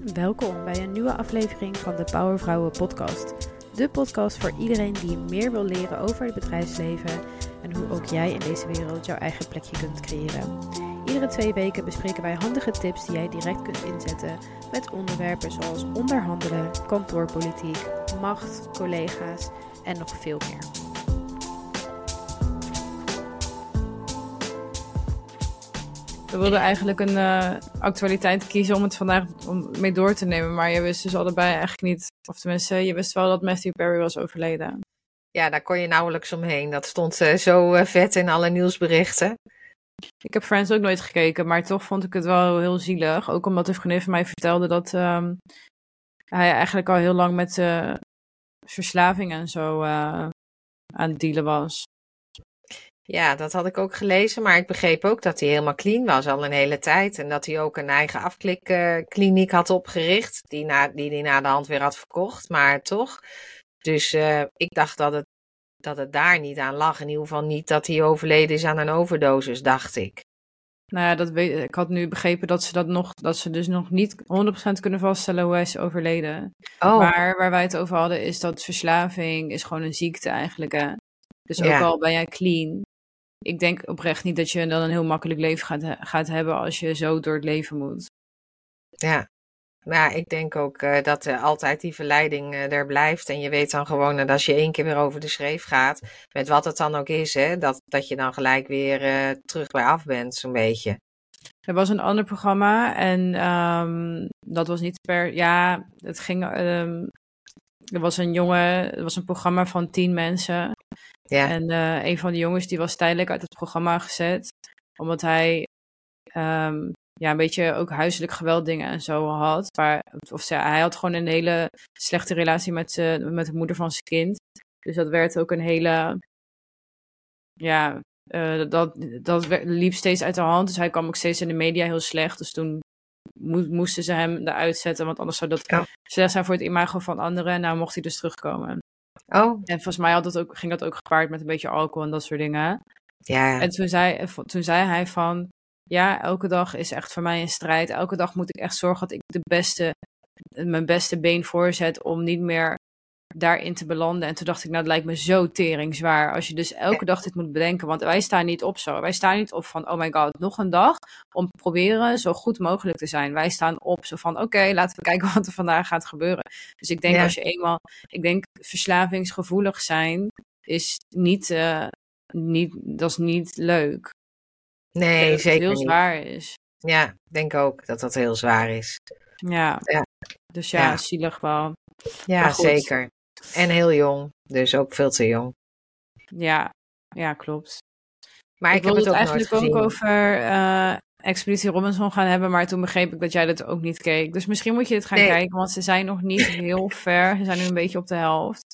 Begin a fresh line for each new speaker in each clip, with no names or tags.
Welkom bij een nieuwe aflevering van de Powervrouwen podcast. De podcast voor iedereen die meer wil leren over het bedrijfsleven en hoe ook jij in deze wereld jouw eigen plekje kunt creëren. Iedere 2 weken bespreken wij handige tips die jij direct kunt inzetten met onderwerpen zoals onderhandelen, kantoorpolitiek, macht, collega's en nog veel meer.
We wilden eigenlijk een actualiteit kiezen om het vandaag mee door te nemen. Maar je wist dus allebei eigenlijk niet, of tenminste, je wist wel dat Matthew Perry was overleden.
Ja, daar kon je nauwelijks omheen. Dat stond zo vet in alle nieuwsberichten.
Ik heb Friends ook nooit gekeken, maar toch vond ik het wel heel zielig. Ook omdat een vriendin van mij vertelde dat hij eigenlijk al heel lang met verslaving en zo aan het dealen was.
Ja, dat had ik ook gelezen, maar ik begreep ook dat hij helemaal clean was al een hele tijd. En dat hij ook een eigen afklikkliniek had opgericht, die hij na de hand weer had verkocht, maar toch. Dus ik dacht dat het daar niet aan lag. In ieder geval niet dat hij overleden is aan een overdosis, dacht ik.
Nou ja, ik had nu begrepen dat ze dus nog niet 100% kunnen vaststellen hoe hij is overleden.
Oh.
Maar waar wij het over hadden is dat verslaving is gewoon een ziekte eigenlijk, hè. Dus ook al ben jij clean, ik denk oprecht niet dat je dan een heel makkelijk leven gaat hebben als je zo door het leven moet.
Ja, nou, ik denk ook dat altijd die verleiding er blijft. En je weet dan gewoon dat als je 1 keer weer over de schreef gaat, met wat het dan ook is, hè, dat je dan gelijk weer terug bij af bent, zo'n beetje.
Er was een ander programma en dat was niet het ging... Er was een programma van 10 mensen.
Ja.
En een van de jongens die was tijdelijk uit het programma gezet. Omdat hij een beetje ook huiselijk geweld dingen en zo had. Hij had gewoon een hele slechte relatie met de moeder van zijn kind. Dus dat werd ook een hele... dat liep steeds uit de hand. Dus hij kwam ook steeds in de media heel slecht. Dus toen moesten ze hem eruit zetten, want anders zou dat slecht zijn voor het imago van anderen. Nou mocht hij dus terugkomen.
Oh.
En volgens mij ging dat ook gepaard met een beetje alcohol en dat soort dingen.
Ja.
En toen zei hij van, ja, elke dag is echt voor mij een strijd. Elke dag moet ik echt zorgen dat ik mijn beste been voorzet om niet meer daarin te belanden. En toen dacht ik, nou, het lijkt me zo tering zwaar als je dus elke dag dit moet bedenken. Want wij staan niet op zo. Wij staan niet op van, oh my god, nog een dag om te proberen zo goed mogelijk te zijn. Wij staan op zo van, oké, laten we kijken wat er vandaag gaat gebeuren. Dus ik denk ik denk verslavingsgevoelig zijn is dat is niet leuk.
Nee,
dat
zeker
het heel
niet.
zwaar is.
Ja, ik denk ook dat dat heel zwaar is.
Ja. Dus zielig wel.
Ja, zeker. En heel jong, dus ook veel te jong.
Ja, klopt.
Maar ik heb het ook
eigenlijk
nooit gezien.
ook over Expeditie Robinson gaan hebben, maar toen begreep ik dat jij dat ook niet keek. Dus misschien moet je dit gaan kijken, want ze zijn nog niet heel ver. Ze zijn nu een beetje op de helft.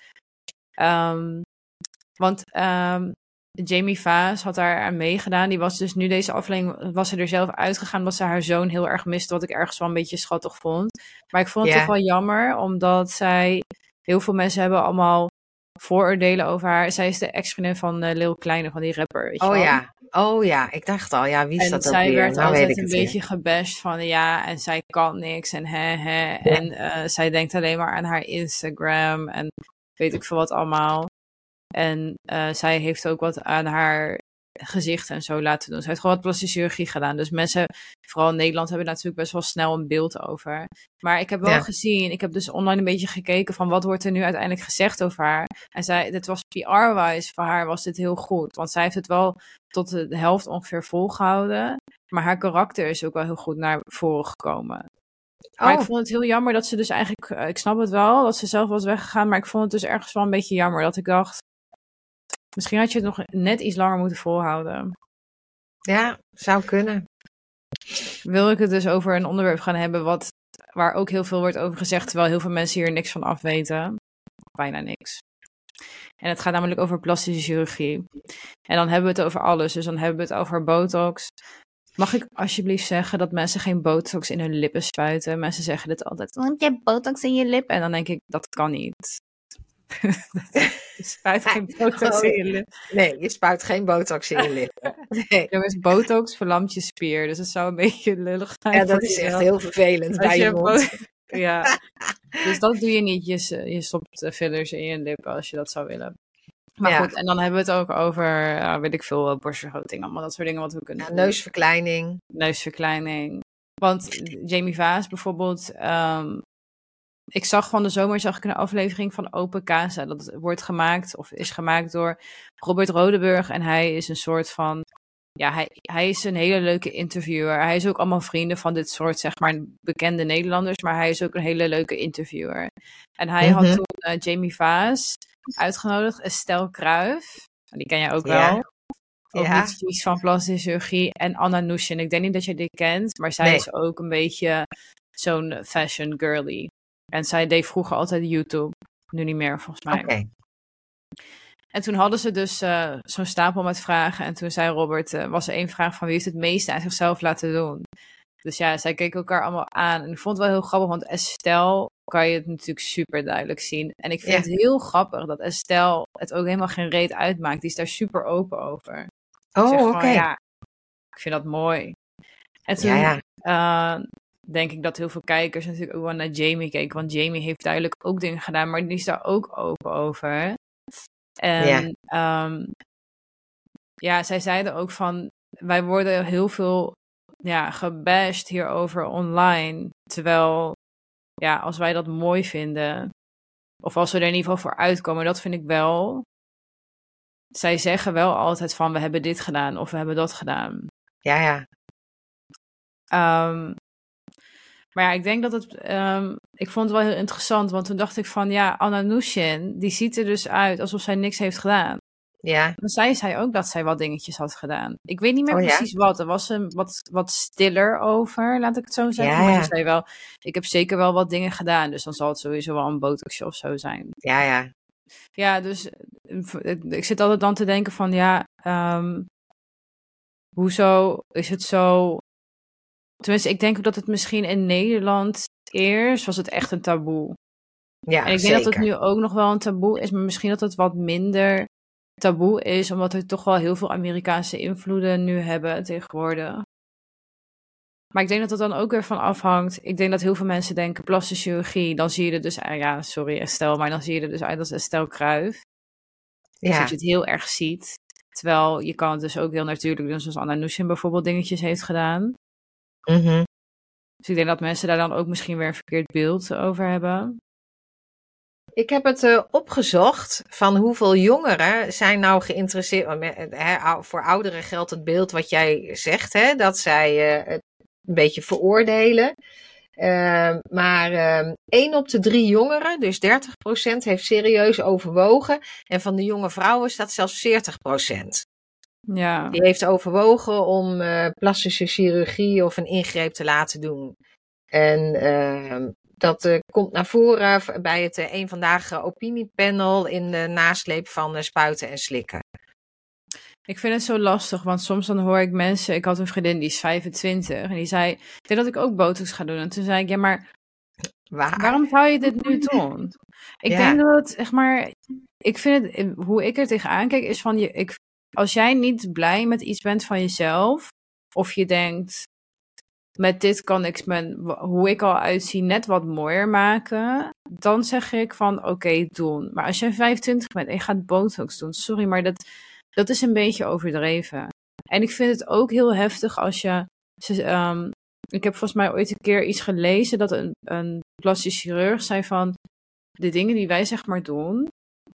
Want Jamie Vaas had daar aan meegedaan. Die was dus nu deze aflevering, was ze er zelf uitgegaan, omdat ze haar zoon heel erg miste, wat ik ergens wel een beetje schattig vond. Maar ik vond het toch wel jammer, omdat heel veel mensen hebben allemaal vooroordelen over haar. Zij is de ex-vriendin van Lil Kleine, van die rapper. Weet je wel?
Oh ja, ik dacht al, wie is dat ook weer?
En zij werd altijd een beetje gebashed van en zij kan niks en Ja. En zij denkt alleen maar aan haar Instagram en weet ik veel wat allemaal. En zij heeft ook wat aan haar gezicht en zo laten doen. Ze heeft gewoon wat plastische chirurgie gedaan. Dus mensen, vooral in Nederland, hebben natuurlijk best wel snel een beeld over. Maar ik heb wel gezien, ik heb dus online een beetje gekeken van wat wordt er nu uiteindelijk gezegd over haar. En dit was PR-wise, voor haar was dit heel goed. Want zij heeft het wel tot de helft ongeveer volgehouden. Maar haar karakter is ook wel heel goed naar voren gekomen. Maar ik vond het heel jammer dat ze dus eigenlijk... ik snap het wel, dat ze zelf was weggegaan. Maar ik vond het dus ergens wel een beetje jammer. Dat ik dacht, misschien had je het nog net iets langer moeten volhouden.
Ja, zou kunnen.
Wil ik het dus over een onderwerp gaan hebben waar ook heel veel wordt over gezegd, terwijl heel veel mensen hier niks van afweten. Bijna niks. En het gaat namelijk over plastische chirurgie. En dan hebben we het over alles. Dus dan hebben we het over botox. Mag ik alsjeblieft zeggen dat mensen geen botox in hun lippen spuiten? Mensen zeggen dit altijd, want je hebt botox in je lip. En dan denk ik, dat kan niet. Je spuit geen botox in je lip.
Nee, je spuit geen botox in je lip. Nee.
Jongens, botox verlamt je spier. Dus het zou een beetje lullig zijn.
Ja, dat is echt heel vervelend bij je mond.
Ja, dus dat doe je niet. Je stopt fillers in je lippen als je dat zou willen. Maar goed, en dan hebben we het ook over, weet ik veel, borstvergroting. Allemaal dat soort dingen wat we kunnen doen.
Neusverkleining.
Neusverkleining. Want Jamie Vaas bijvoorbeeld... ik zag van de zomer een aflevering van Open Casa. Dat wordt gemaakt of is gemaakt door Robert Rodeburg. En hij is een soort van... Ja, hij is een hele leuke interviewer. Hij is ook allemaal vrienden van dit soort, zeg maar, bekende Nederlanders. Maar hij is ook een hele leuke interviewer. En hij had toen Jamie Vaas uitgenodigd. Estelle Kruijf. Die ken jij ook wel. Ook niet vies van plastische chirurgie. En Anna Nushin. Ik denk niet dat je die kent. Maar zij is ook een beetje zo'n fashion girly. En zij deed vroeger altijd YouTube. Nu niet meer, volgens mij.
Okay.
En toen hadden ze dus zo'n stapel met vragen. En toen zei Robert, was er één vraag van wie heeft het meeste aan zichzelf laten doen? Dus ja, zij keken elkaar allemaal aan. En ik vond het wel heel grappig, want Estelle kan je het natuurlijk super duidelijk zien. En ik vind het heel grappig dat Estelle het ook helemaal geen reet uitmaakt. Die is daar super open over.
Oh, oké.
Ja, ik vind dat mooi. En toen denk ik dat heel veel kijkers natuurlijk ook wel naar Jamie keken. Want Jamie heeft duidelijk ook dingen gedaan, maar die is daar ook open over. En zij zeiden ook van, wij worden heel veel gebashed hierover online. Terwijl, als wij dat mooi vinden, of als we er in ieder geval voor uitkomen, dat vind ik wel. Zij zeggen wel altijd van, we hebben dit gedaan of we hebben dat gedaan.
Ja.
Maar ik denk dat het... ik vond het wel heel interessant, want toen dacht ik van... Ja, Anna Nushin, die ziet er dus uit alsof zij niks heeft gedaan.
Ja.
Dan zei zij ook dat zij wat dingetjes had gedaan. Ik weet niet meer precies wat. Er was een wat stiller over, laat ik het zo zeggen. Maar ze zei wel, ik heb zeker wel wat dingen gedaan. Dus dan zal het sowieso wel een botoxje of zo zijn.
Ja.
Ja, dus ik zit altijd dan te denken van... hoezo is het zo... Tenminste, ik denk ook dat het misschien in Nederland eerst was het echt een taboe.
Ja,
en ik denk dat het nu ook nog wel een taboe is, maar misschien dat het wat minder taboe is, omdat we toch wel heel veel Amerikaanse invloeden nu hebben tegenwoordig. Maar ik denk dat het dan ook weer van afhangt. Ik denk dat heel veel mensen denken plastische chirurgie, dan zie je er dus, sorry Estelle, maar dan zie je er dus uit als Estelle Kruijf. Dus dat je het heel erg ziet. Terwijl je kan het dus ook heel natuurlijk doen, zoals Anna Nushin bijvoorbeeld dingetjes heeft gedaan. Dus ik denk dat mensen daar dan ook misschien weer een verkeerd beeld over hebben.
Ik heb het opgezocht van hoeveel jongeren zijn nou geïnteresseerd. Voor ouderen geldt het beeld wat jij zegt, dat zij het een beetje veroordelen. Maar 1 op de 3 jongeren, dus 30%, heeft serieus overwogen. En van de jonge vrouwen is dat zelfs 40%.
Ja.
Die heeft overwogen om plastische chirurgie of een ingreep te laten doen. En dat komt naar voren bij het Eén Vandaag opiniepanel in de nasleep van spuiten en slikken.
Ik vind het zo lastig, want soms dan hoor ik mensen... Ik had een vriendin, die is 25, en die zei... Ik denk dat ik ook botox ga doen. En toen zei ik, ja, maar waarom zou je dit nu doen? Ik denk dat het, zeg maar... Ik vind het, hoe ik er tegenaan kijk, is van... Als jij niet blij met iets bent van jezelf, of je denkt... Met dit kan ik hoe ik al uitzie net wat mooier maken. Dan zeg ik van oké, doen. Maar als je 25 bent en je gaat botox doen. Sorry, maar dat is een beetje overdreven. En ik vind het ook heel heftig als je... ik heb volgens mij ooit een keer iets gelezen dat een plastisch chirurg zei van... De dingen die wij zeg maar doen...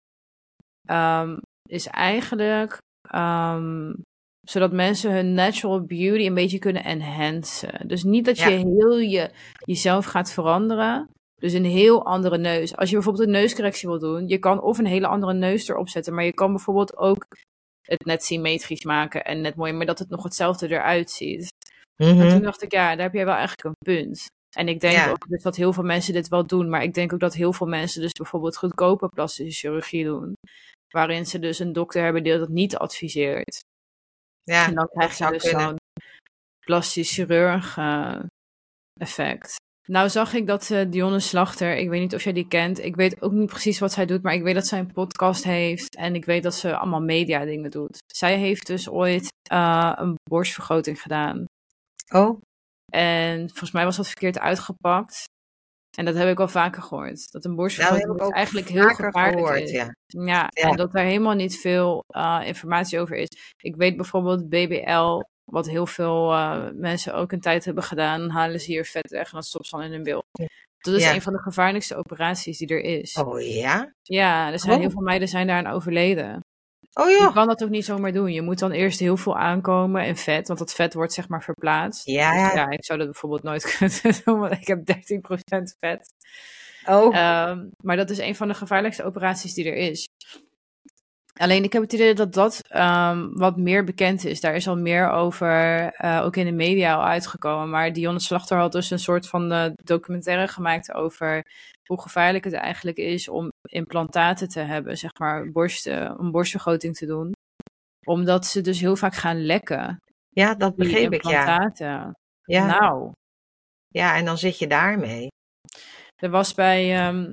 is eigenlijk... zodat mensen hun natural beauty een beetje kunnen enhancen. Dus niet dat je heel jezelf gaat veranderen. Dus een heel andere neus. Als je bijvoorbeeld een neuscorrectie wil doen, je kan of een hele andere neus erop zetten, maar je kan bijvoorbeeld ook het net symmetrisch maken en net mooi, maar dat het nog hetzelfde eruit ziet. En toen dacht ik, daar heb jij wel eigenlijk een punt. En ik denk ook dus dat heel veel mensen dit wel doen, maar ik denk ook dat heel veel mensen dus bijvoorbeeld goedkope plastische chirurgie doen, waarin ze dus een dokter hebben die dat niet adviseert. Ja, en dan krijg je dus zo'n plastisch chirurg effect. Nou zag ik dat Dionne Slachter, ik weet niet of jij die kent, ik weet ook niet precies wat zij doet, maar ik weet dat zij een podcast heeft en ik weet dat ze allemaal media dingen doet. Zij heeft dus ooit een borstvergroting gedaan.
Oh.
En volgens mij was dat verkeerd uitgepakt. En dat heb ik al vaker gehoord. Dat een
Nou, dat
borstvergroting
heb ik
dus
ook
eigenlijk heel
vaker
gevaarlijk
gehoord,
is.
ja.
Ja,
Ja.
en dat daar helemaal niet veel informatie over is. Ik weet bijvoorbeeld BBL, wat heel veel mensen ook een tijd hebben gedaan. Dan halen ze hier vet weg en dan stoppen ze dan in hun bil. Dat is
Ja.
een van de gevaarlijkste operaties die er is.
Oh ja?
Ja, er zijn heel
Oh.
veel meiden zijn daaraan overleden.
Oh
Je
joh.
kan dat ook niet zomaar doen. Je moet dan eerst heel veel aankomen en vet, want dat vet wordt zeg maar verplaatst.
Ja.
Dus ja, ik zou dat bijvoorbeeld nooit kunnen doen, want ik heb 13% vet.
Oh.
Maar dat is een van de gevaarlijkste operaties die er is. Alleen ik heb het idee dat dat wat meer bekend is. Daar is al meer over, ook in de media al uitgekomen. Maar Dionne Slachter had dus een soort van documentaire gemaakt over hoe gevaarlijk het eigenlijk is om implantaten te hebben, zeg maar, om borstvergroting te doen. Omdat ze dus heel vaak gaan lekken,
Ja, dat
die
begreep ik, ja.
implantaten.
Ja.
Nou,
Ja, en dan zit je daarmee.
er was bij,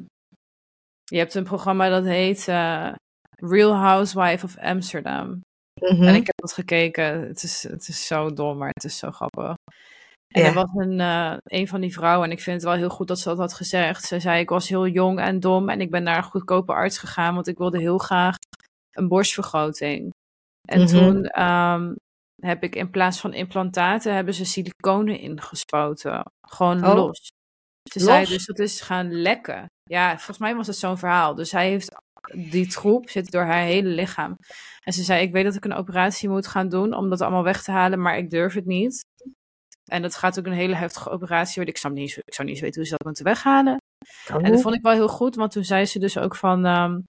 je hebt een programma dat heet Real Housewife of Amsterdam.
Mhm.
En ik heb dat gekeken. Het is zo dom, maar het is zo grappig. En
Ja.
er was een van die vrouwen, en ik vind het wel heel goed dat ze dat had gezegd. Ze zei, ik was heel jong en dom en ik ben naar een goedkope arts gegaan, want ik wilde heel graag een borstvergroting. En
Mhm.
toen heb ik in plaats van implantaten, hebben ze siliconen ingespoten. Gewoon
Oh.
los. Ze zei
Los?
dus, dat is gaan lekken. Ja, volgens mij was het zo'n verhaal. Dus zij heeft, die troep zit door haar hele lichaam. En ze zei, ik weet dat ik een operatie moet gaan doen om dat allemaal weg te halen, maar ik durf het niet. En dat gaat ook een hele heftige operatie worden. Ik zou niet eens weten hoe ze dat moeten weghalen.
Oh.
En dat vond ik wel heel goed, want toen zei ze dus ook van,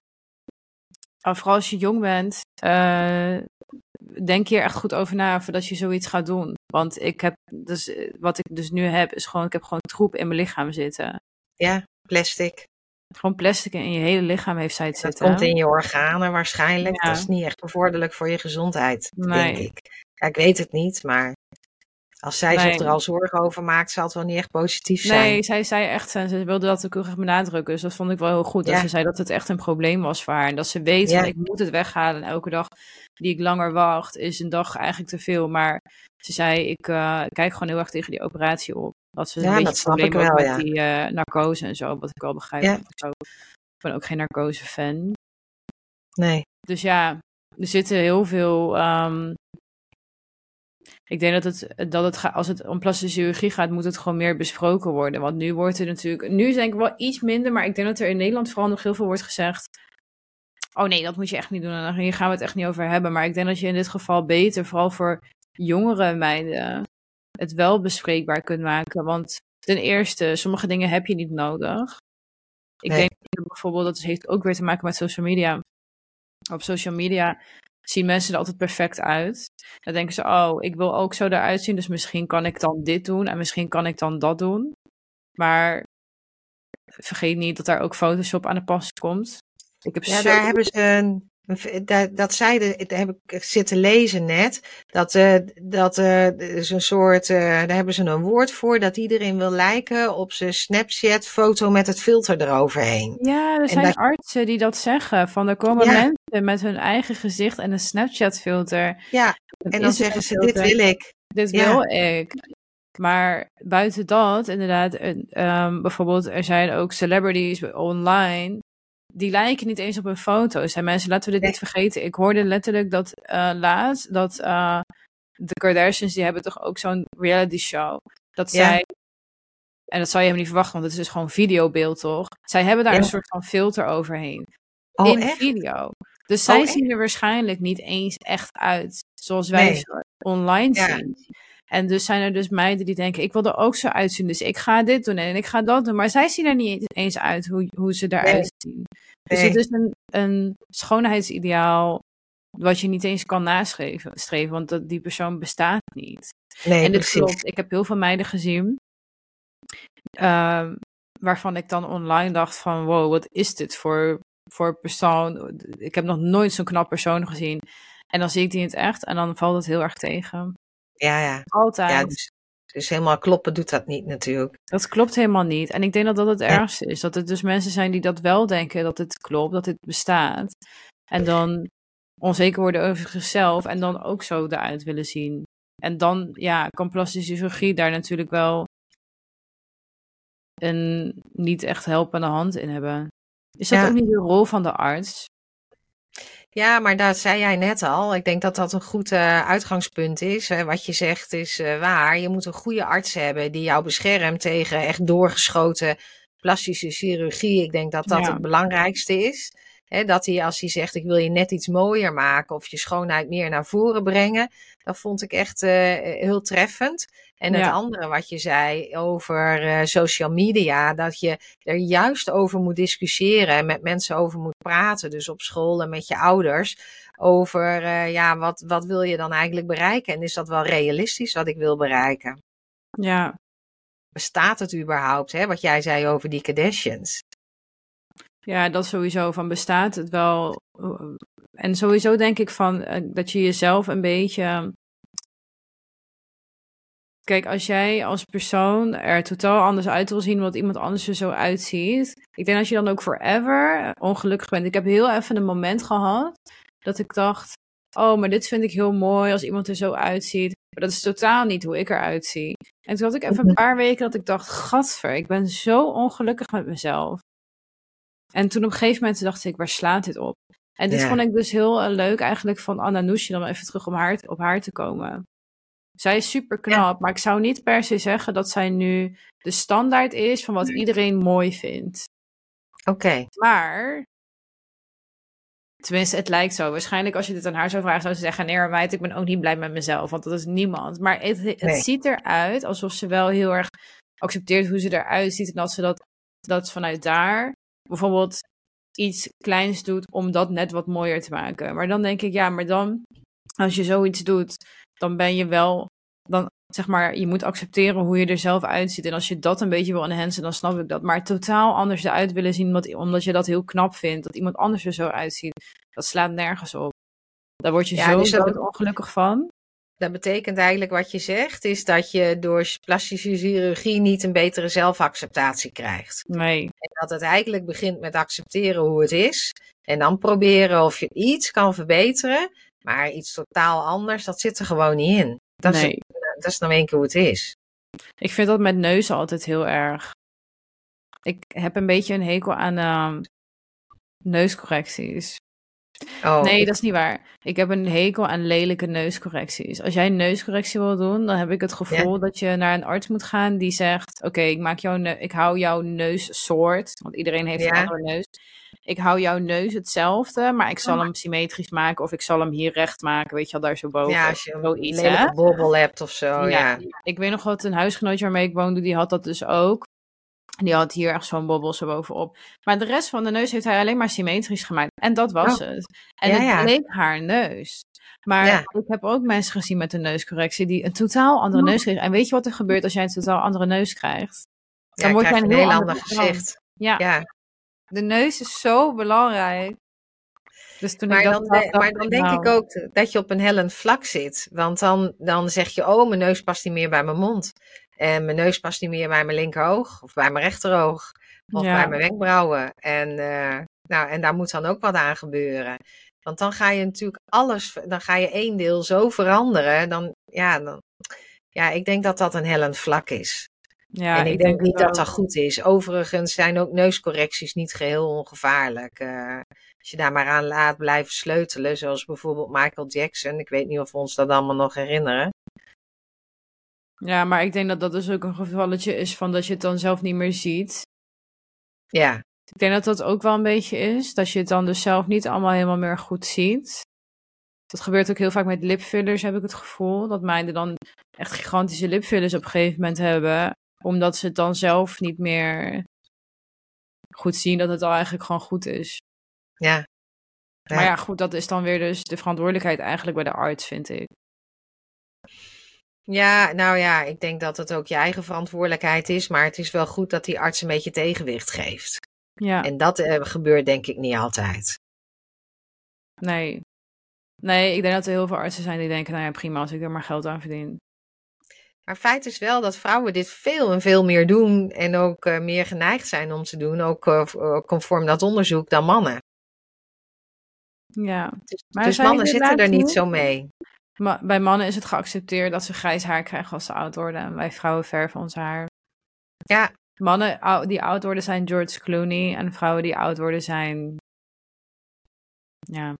vooral als je jong bent, denk hier echt goed over na voordat je zoiets gaat doen. Want ik heb dus, wat ik dus nu heb, is gewoon, ik heb gewoon troep in mijn lichaam zitten.
Ja, plastic.
Gewoon plastic in je hele lichaam heeft zij het
Dat
zitten.
komt in je organen waarschijnlijk.
Ja.
Dat is niet echt bevorderlijk voor je gezondheid,
Nee.
denk ik. Ja, ik weet het niet, maar als zij zich er al zorgen over maakt, zal het wel niet echt positief zijn.
Nee, zij zei echt, en ze wilde dat ook heel erg benadrukken. Dus dat vond ik wel heel goed.
Ja.
Dat ze zei dat het echt een probleem was voor haar. En dat ze weet
Ja.
van, ik moet het weghalen. En elke dag die ik langer wacht, is een dag eigenlijk te veel. Maar ze zei, ik kijk gewoon heel erg tegen die operatie op. Dat ze een
Ja,
beetje
dat snap
probleem
ik
ook
wel,
met
ja.
die narcose en zo. Wat ik wel begrijp.
Ja.
Ik ben ook geen narcose-fan.
Nee.
Dus ja, er zitten heel veel. Ik denk dat het als het om plastische chirurgie gaat, moet het gewoon meer besproken worden. Want nu wordt er natuurlijk. Nu is denk ik wel iets minder, maar ik denk dat er in Nederland vooral nog heel veel wordt gezegd. Oh nee, dat moet je echt niet doen. En hier gaan we het echt niet over hebben. Maar ik denk dat je in dit geval beter, vooral voor jongere meiden, het wel bespreekbaar kunt maken. Want ten eerste, sommige dingen heb je niet nodig. Ik
Nee.
denk bijvoorbeeld, dat heeft ook weer te maken met social media. Op social media zien mensen er altijd perfect uit. Dan denken ze, oh, ik wil ook zo eruit zien, dus misschien kan ik dan dit doen en misschien kan ik dan dat doen. Maar vergeet niet dat daar ook Photoshop aan de pas komt. Ik heb
Ja, daar hebben ze dat heb ik zitten lezen net. Dat is een soort, daar hebben ze een woord voor, dat iedereen wil lijken op zijn Snapchat-foto met het filter eroverheen.
Ja, er zijn artsen die dat zeggen. Van er komen mensen met hun eigen gezicht en een Snapchat-filter.
Ja, en dan zeggen ze, dit wil ik.
Dit wil ik. Maar buiten dat, inderdaad, bijvoorbeeld, er zijn ook celebrities online, die lijken niet eens op hun foto's. En mensen, laten we dit niet vergeten. Ik hoorde letterlijk dat laatst, dat de Kardashians, die hebben toch ook zo'n reality show. Dat zij, en dat zou je helemaal niet verwachten, want het is dus gewoon videobeeld, toch? Zij hebben daar een soort van filter overheen.
Oh,
in
echt?
video. Dus zij zien er waarschijnlijk niet eens echt uit zoals wij ze online zien. En dus zijn er dus meiden die denken, ik wil er ook zo uitzien, dus ik ga dit doen en ik ga dat doen. Maar zij zien er niet eens uit hoe ze eruit zien. Dus het is een schoonheidsideaal wat je niet eens kan nastreven, want die persoon bestaat niet.
Nee,
en dit
precies.
klopt. Ik heb heel veel meiden gezien waarvan ik dan online dacht van, wow, wat is dit voor persoon? Ik heb nog nooit zo'n knap persoon gezien. En dan zie ik die in het echt en dan valt het heel erg tegen.
Ja.
Altijd.
Ja, dus helemaal kloppen doet dat niet natuurlijk.
Dat klopt helemaal niet. En ik denk dat dat het ergste is. Dat er dus mensen zijn die dat wel denken, dat het klopt, dat het bestaat. En dan onzeker worden over zichzelf en dan ook zo eruit willen zien. En dan, kan plastische chirurgie daar natuurlijk wel en niet echt helpende hand in hebben. Is dat ook niet de rol van de arts?
Ja, maar dat zei jij net al. Ik denk dat dat een goed uitgangspunt is. Wat je zegt is waar. Je moet een goede arts hebben die jou beschermt tegen echt doorgeschoten plastische chirurgie. Ik denk dat dat het belangrijkste is. Dat hij, als hij zegt, ik wil je net iets mooier maken of je schoonheid meer naar voren brengen. Dat vond ik echt heel treffend. En het andere wat je zei over social media, dat je er juist over moet discussiëren en met mensen over moet praten. Dus op school en met je ouders over, wat wil je dan eigenlijk bereiken? En is dat wel realistisch wat ik wil bereiken?
Ja.
Bestaat het überhaupt, wat jij zei over die Kardashians?
Ja, dat sowieso, van bestaat het wel. En sowieso denk ik van dat je jezelf een beetje... Kijk, als jij als persoon er totaal anders uit wil zien, wat iemand anders er zo uitziet. Ik denk dat je dan ook forever ongelukkig bent. Ik heb heel even een moment gehad dat ik dacht, oh, maar dit vind ik heel mooi als iemand er zo uitziet. Maar dat is totaal niet hoe ik eruit zie. En toen had ik even een paar weken dat ik dacht, gadver, ik ben zo ongelukkig met mezelf. En toen op een gegeven moment dacht ik, waar slaat dit op? En dit vond ik dus heel leuk eigenlijk van Anna Noesje, dan even terug op haar te komen. Zij is super knap, maar ik zou niet per se zeggen dat zij nu de standaard is van wat iedereen mooi vindt.
Oké.
Maar, tenminste, het lijkt zo. Waarschijnlijk als je dit aan haar zou vragen, zou ze zeggen, nee, meid, ik ben ook niet blij met mezelf, want dat is niemand. Maar het ziet eruit alsof ze wel heel erg accepteert hoe ze eruit ziet en dat ze dat vanuit daar bijvoorbeeld iets kleins doet om dat net wat mooier te maken. Maar dan denk ik, ja, maar dan, als je zoiets doet, dan ben je wel, dan zeg maar, je moet accepteren hoe je er zelf uitziet. En als je dat een beetje wil enhancen, dan snap ik dat. Maar totaal anders eruit willen zien, omdat je dat heel knap vindt, dat iemand anders er zo uitziet, dat slaat nergens op. Daar word je zo ongelukkig van.
Dat betekent eigenlijk wat je zegt, is dat je door plastische chirurgie niet een betere zelfacceptatie krijgt.
Nee.
En dat het eigenlijk begint met accepteren hoe het is. En dan proberen of je iets kan verbeteren. Maar iets totaal anders, dat zit er gewoon niet in. Dat is nou één keer hoe het is.
Ik vind dat met neuzen altijd heel erg. Ik heb een beetje een hekel aan neuscorrecties.
Oh,
nee, dat is niet waar. Ik heb een hekel aan lelijke neuscorrecties. Als jij een neuscorrectie wil doen, dan heb ik het gevoel dat je naar een arts moet gaan die zegt, oké, ik hou jouw neussoort, want iedereen heeft een andere neus. Ik hou jouw neus hetzelfde, maar ik zal hem symmetrisch maken of ik zal hem hier recht maken, weet je wel, daar zo boven.
Ja, als je een lelijke bobbel hebt of zo, ja.
Ik weet nog wat, een huisgenootje waarmee ik woonde, die had dat dus ook. Die had hier echt zo'n bobbel zo bovenop. Maar de rest van de neus heeft hij alleen maar symmetrisch gemaakt. En dat was het. En het bleek haar neus. Maar ik heb ook mensen gezien met een neuscorrectie die een totaal andere neus kregen. En weet je wat er gebeurt als jij een totaal andere neus krijgt?
Dan wordt jij een heel ander gezicht.
Ja. De neus is zo belangrijk. Dus toen
maar dan denk ik ook dat je op een hellend vlak zit. Want dan zeg je, oh, mijn neus past niet meer bij mijn mond. En mijn neus past niet meer bij mijn linkeroog. Of bij mijn rechteroog. Of bij mijn wenkbrauwen. En daar moet dan ook wat aan gebeuren. Want dan ga je natuurlijk dan ga je één deel zo veranderen. Ik denk dat dat een hellend vlak is. Ja, en ik denk niet dat dat goed is. Overigens zijn ook neuscorrecties niet geheel ongevaarlijk. Als je daar maar aan laat blijven sleutelen, zoals bijvoorbeeld Michael Jackson. Ik weet niet of we ons dat allemaal nog herinneren.
Ja, maar ik denk dat dat dus ook een gevalletje is van dat je het dan zelf niet meer ziet.
Ja.
Ik denk dat dat ook wel een beetje is. Dat je het dan dus zelf niet allemaal helemaal meer goed ziet. Dat gebeurt ook heel vaak met lipfillers, heb ik het gevoel. Dat meiden dan echt gigantische lipfillers op een gegeven moment hebben. Omdat ze het dan zelf niet meer goed zien dat het al eigenlijk gewoon goed is.
Ja.
Maar ja, goed, dat is dan weer dus de verantwoordelijkheid eigenlijk bij de arts, vind ik.
Ja, nou ja, ik denk dat het ook je eigen verantwoordelijkheid is. Maar het is wel goed dat die arts een beetje tegenwicht geeft.
Ja.
En dat gebeurt denk ik niet altijd.
Nee, ik denk dat er heel veel artsen zijn die denken, nou ja, prima als ik er maar geld aan verdien.
Maar feit is wel dat vrouwen dit veel en veel meer doen en ook meer geneigd zijn om te doen, ook conform dat onderzoek, dan mannen.
Ja.
Dus mannen zitten er niet zo mee.
Maar bij mannen is het geaccepteerd dat ze grijs haar krijgen als ze oud worden en wij vrouwen verven ons haar.
Ja,
Mannen die oud worden zijn George Clooney. En vrouwen die oud worden zijn... Ja.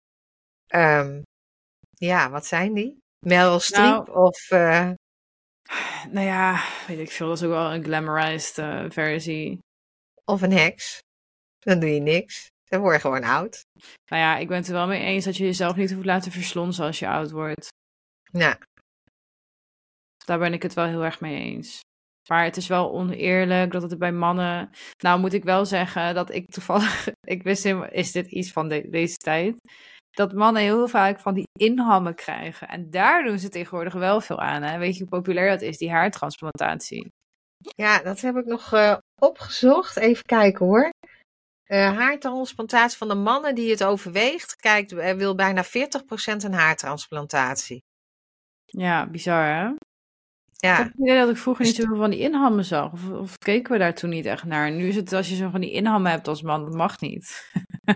Ja, wat zijn die? Meryl Streep of...
Nou ja, weet ik veel. Dat is ook wel een glamorized versie.
Of een heks. Dan doe je niks. Dan word je gewoon oud.
Nou ja, ik ben het er wel mee eens dat je jezelf niet hoeft laten verslonsen als je oud wordt.
Ja.
Daar ben ik het wel heel erg mee eens. Maar het is wel oneerlijk dat het bij mannen... Nou moet ik wel zeggen dat ik toevallig... Ik wist helemaal, is dit iets van deze tijd? Dat mannen heel vaak van die inhammen krijgen. En daar doen ze tegenwoordig wel veel aan. Hè? Weet je hoe populair dat is, die haartransplantatie?
Ja, dat heb ik nog opgezocht. Even kijken hoor. Haartransplantatie van de mannen die het overweegt. Kijk, wil bijna 40% een haartransplantatie.
Ja, bizar hè?
Ja.
Ik heb het idee dat ik vroeger niet zoveel van die inhammen zag. Of keken we daar toen niet echt naar? Nu is het als je zo van die inhammen hebt als man, dat mag niet.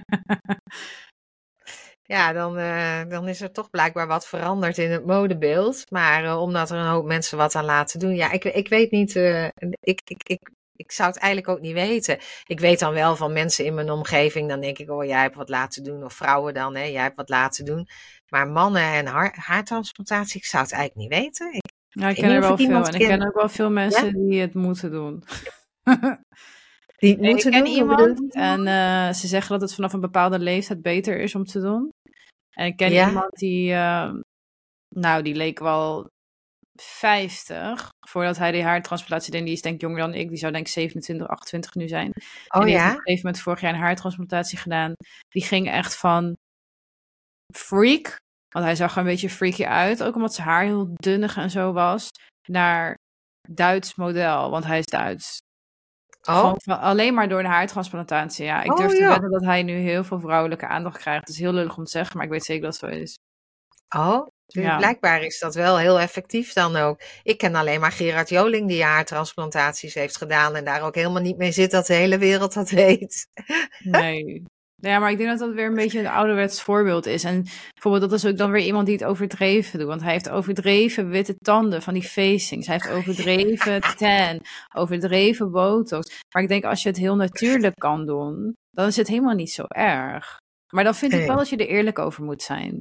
Ja, dan is er toch blijkbaar wat veranderd in het modebeeld. Maar omdat er een hoop mensen wat aan laten doen. Ja, ik weet niet. Ik zou het eigenlijk ook niet weten. Ik weet dan wel van mensen in mijn omgeving. Dan denk ik, oh, jij hebt wat laten doen. Of vrouwen dan, hè, jij hebt wat laten doen. Maar mannen en haartransplantatie, ik zou het eigenlijk niet weten. Ik
ken er wel veel. En ik ken ook wel veel mensen die het moeten doen.
Die het moeten doen?
Ik ken iemand en ze zeggen dat het vanaf een bepaalde leeftijd beter is om te doen. En ik ken iemand die, die leek wel 50 voordat hij die haartransplantatie deed. Die is denk ik jonger dan ik. Die zou denk ik 27, 28 nu zijn.
Oh,
en die heeft op een gegeven moment vorig jaar een haartransplantatie gedaan. Die ging echt van freak, want hij zag er een beetje freaky uit. Ook omdat zijn haar heel dunnig en zo was. Naar Duits model, want hij is Duits. Alleen maar door een haartransplantatie. Ja, ik durf te wedden dat hij nu heel veel vrouwelijke aandacht krijgt. Het is heel lullig om te zeggen, maar ik weet zeker dat het zo is.
Dus blijkbaar is dat wel heel effectief dan ook. Ik ken alleen maar Gerard Joling die haartransplantaties heeft gedaan en daar ook helemaal niet mee zit dat de hele wereld dat weet.
Nee. Ja, maar ik denk dat dat weer een beetje een ouderwets voorbeeld is. En bijvoorbeeld dat is ook dan weer iemand die het overdreven doet. Want hij heeft overdreven witte tanden van die facings. Hij heeft overdreven tan, overdreven botox. Maar ik denk als je het heel natuurlijk kan doen, dan is het helemaal niet zo erg. Maar dan vind ik wel dat je er eerlijk over moet zijn.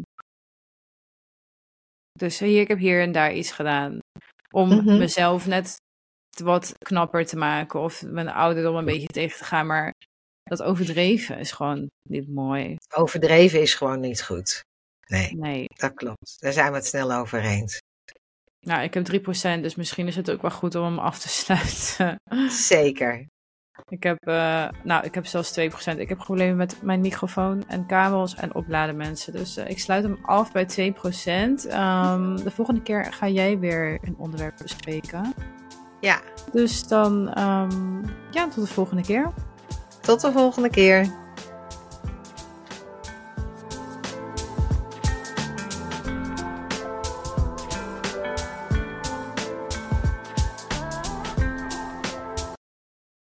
Dus ik heb hier en daar iets gedaan. Om mezelf net wat knapper te maken. Of mijn ouderdom een beetje tegen te gaan. Maar dat overdreven is gewoon niet mooi.
Overdreven is gewoon niet goed.
Nee.
Dat klopt. Daar zijn we het snel over eens.
Nou, ik heb 3%, dus misschien is het ook wel goed om hem af te sluiten.
Zeker.
Ik heb zelfs 2%. Ik heb problemen met mijn microfoon en kabels en opladen mensen. Dus ik sluit hem af bij 2%. De volgende keer ga jij weer een onderwerp bespreken.
Ja.
Dus dan, tot de volgende keer.
Tot de volgende keer.